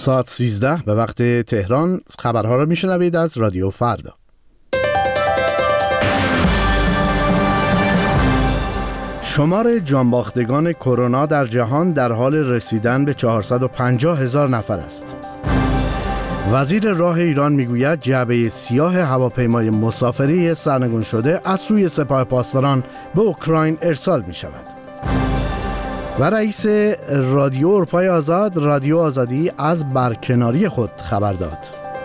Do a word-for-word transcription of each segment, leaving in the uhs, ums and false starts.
ساعت سیزده به وقت تهران. خبرها را میشنوید از رادیو فردا. شمار جانباختگان کرونا در جهان در حال رسیدن به چهارصد و پنجاه هزار نفر است. وزیر راه ایران میگوید جعبه سیاه هواپیمای مسافری سرنگون شده از سوی سپاه پاسداران به اوکراین ارسال می شود. و رئیس رادیو اروپای آزاد رادیو آزادی از برکناری خود خبر داد.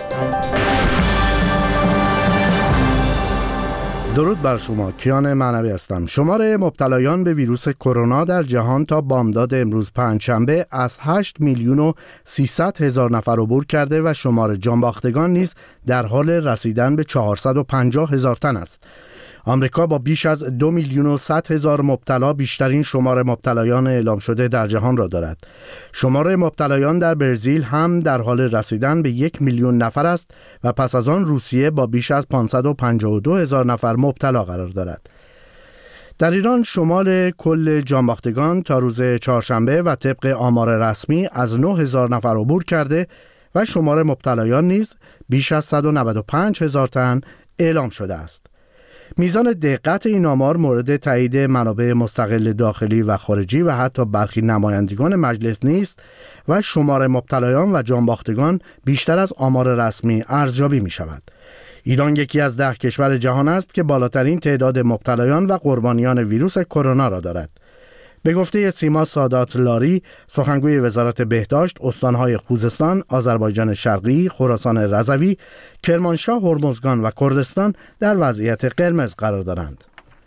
درود بر شما، کیان معنوی هستم. شمار مبتلایان به ویروس کرونا در جهان تا بامداد امروز پنجشنبه از هشت میلیون و سیصد هزار نفر عبور کرده و شمار جانباختگان نیز در حال رسیدن به چهارصد و پنجاه هزار تن است. آمریکا با بیش از دو میلیون و صد هزار مبتلا بیشترین شمار مبتلایان اعلام شده در جهان را دارد. شمار مبتلایان در برزیل هم در حال رسیدن به یک میلیون نفر است و پس از آن روسیه با بیش از پانصد و پنجاه و دو هزار نفر مبتلا قرار دارد. در ایران شمار کل جانباختگان تا روز چهارشنبه و طبق آمار رسمی از نه هزار نفر عبور کرده و شمار مبتلایان نیز بیش از صد و نود و پنج هزار تن اعلام شده است. میزان دقت این آمار مورد تایید منابع مستقل داخلی و خارجی و حتی برخی نمایندگان مجلس نیست و شمار مبتلایان و جانباختگان بیشتر از آمار رسمی ارزیابی می شود. ایران یکی از ده کشور جهان است که بالاترین تعداد مبتلایان و قربانیان ویروس کرونا را دارد. به گفته سیما سادات لاری، سخنگوی وزارت بهداشت، استانهای خوزستان، آذربایجان شرقی، خراسان رضوی، کرمانشاه، هرمزگان و کردستان در وضعیت قرمز قرار دارند.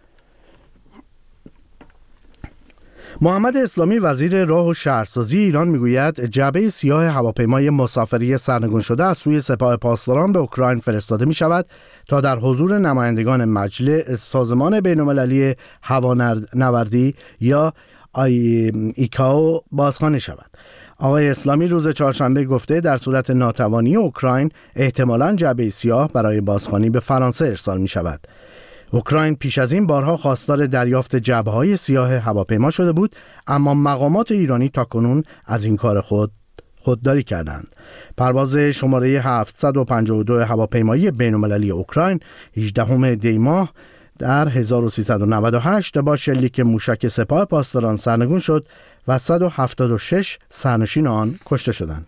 محمد اسلامی وزیر راه و شهرسازی ایران میگوید جعبه سیاه هواپیمای مسافری سرنگون شده از سوی سپاه پاسداران به اوکراین فرستاده می شود تا در حضور نمایندگان مجلس سازمان بین‌المللی هوانوردی یا ایکائو بازخوانی شود. آقای اسلامی روز چهارشنبه گفته در صورت ناتوانی اوکراین احتمالاً جعبه سیاه برای بازخوانی به فرانسه ارسال می شود. اوکراین پیش از این بارها خواستار دریافت جعبه‌های سیاه هواپیما شده بود، اما مقامات ایرانی تاکنون از این کار خود خودداری کردند. پرواز شماره هفتصد و پنجاه و دو هواپیمایی بین‌المللی اوکراین هجدهم دی ماه در هزار و سیصد و نود و هشت با شلیک موشک سپاه پاسداران سرنگون شد و صد و هفتاد و شش سرنشین آن کشته شدند.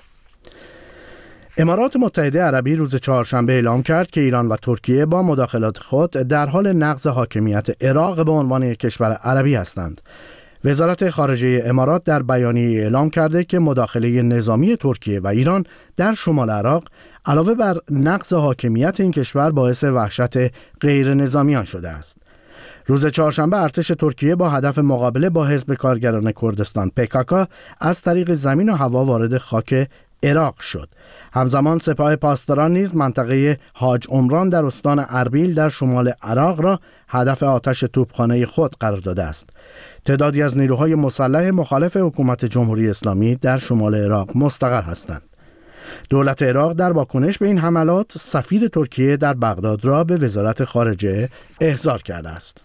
امارات متحده عربی روز چهارشنبه اعلام کرد که ایران و ترکیه با مداخلات خود در حال نقض حاکمیت عراق به عنوان یک کشور عربی هستند. وزارت خارجه امارات در بیانیه اعلام کرده که مداخله نظامی ترکیه و ایران در شمال عراق علاوه بر نقض حاکمیت این کشور باعث وحشت غیر نظامیان شده است. روز چهارشنبه ارتش ترکیه با هدف مقابله با حزب کارگران کردستان پی کی کی از طریق زمین و هوا وارد خاک عراق شد. همزمان سپاه پاسداران نیز منطقه حاج عمران در استان اربیل در شمال عراق را هدف آتش توپخانه خود قرار داده است. تعدادی از نیروهای مسلح مخالف حکومت جمهوری اسلامی در شمال عراق مستقر هستند. دولت عراق در واکنش به این حملات سفیر ترکیه در بغداد را به وزارت خارجه احضار کرده است.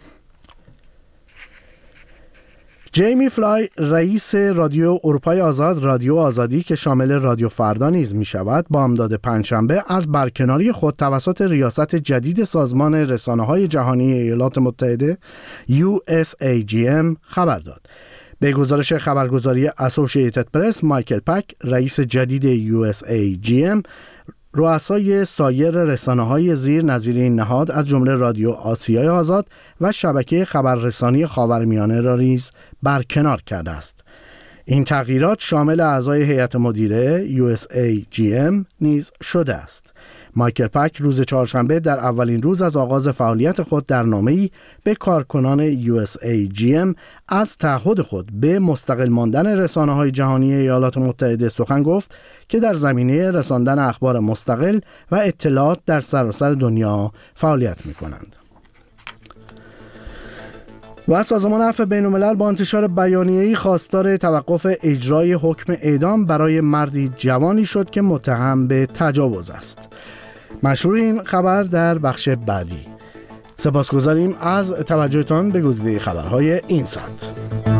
جیمی فلای رئیس رادیو اروپای آزاد رادیو آزادی که شامل رادیو فردا نیز می شود بامداد پنجشنبه از برکناری خود توسط ریاست جدید سازمان رسانه‌های جهانی ایالات متحده یو اس ای جی ام خبر داد. به گزارش خبرگزاری اسوسییتد پرس، مایکل پک رئیس جدید یو اس ای جی ام رؤسای سایر رسانه‌های زیر نظیر این نهاد از جمله رادیو آسیای آزاد و شبکه خبررسانی خاورمیانه را نیز برکنار کرده است. این تغییرات شامل اعضای هیئت مدیره یو اس ای جی ام نیز شده است. مایکل پک روز چهارشنبه در اولین روز از آغاز فعالیت خود در نامه‌ای به کارکنان یو اس ای جی ام از تعهد خود به مستقل ماندن رسانه‌های جهانی ایالات متحده سخن گفت که در زمینه رساندن اخبار مستقل و اطلاعات در سراسر دنیا فعالیت می‌کنند. و سازمان عفو بین‌الملل با انتشار بیانیه‌ای خواستار توقف اجرای حکم اعدام برای مردی جوانی شد که متهم به تجاوز است. مشروع این خبر در بخش بعدی. سپاسگزاریم از توجهتان به گزیده خبرهای این ساعت.